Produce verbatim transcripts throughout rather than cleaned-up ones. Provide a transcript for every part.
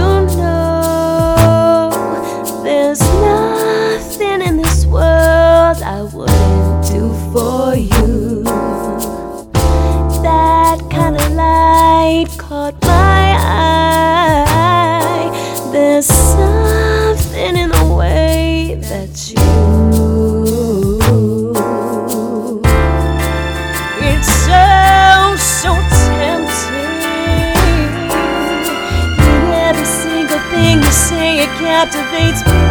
you know there's nothing in this world I wouldn't do for you. That kind of light caught my eye. There's something in the way that you move. It's so, so tempting. In every single thing you say, it captivates me.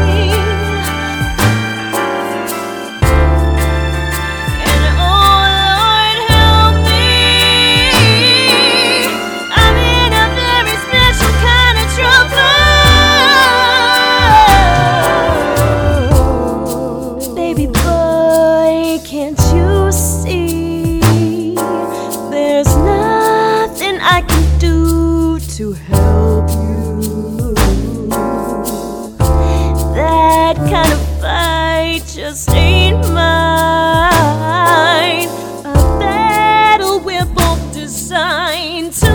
Can't you see? There's nothing I can do to help you. That kind of fight just ain't mine. A battle we're both designed to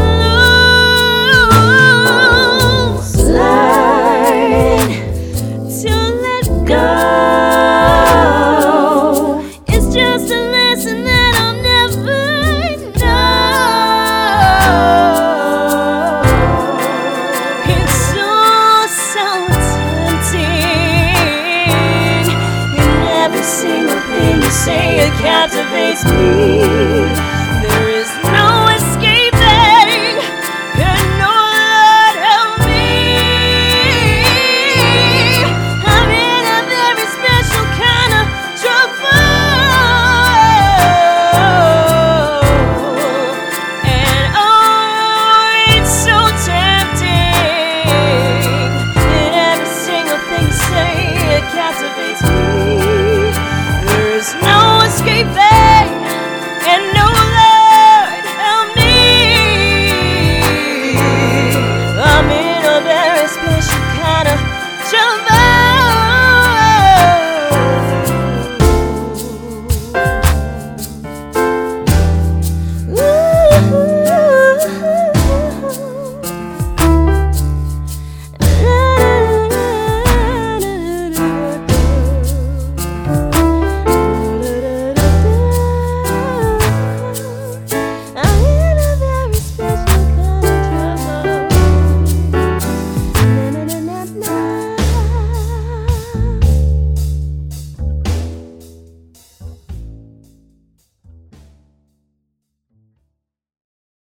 lose. Learn to let go. Just a lesson that I'll never know. It's so, so tempting. In every single thing you say, it captivates me.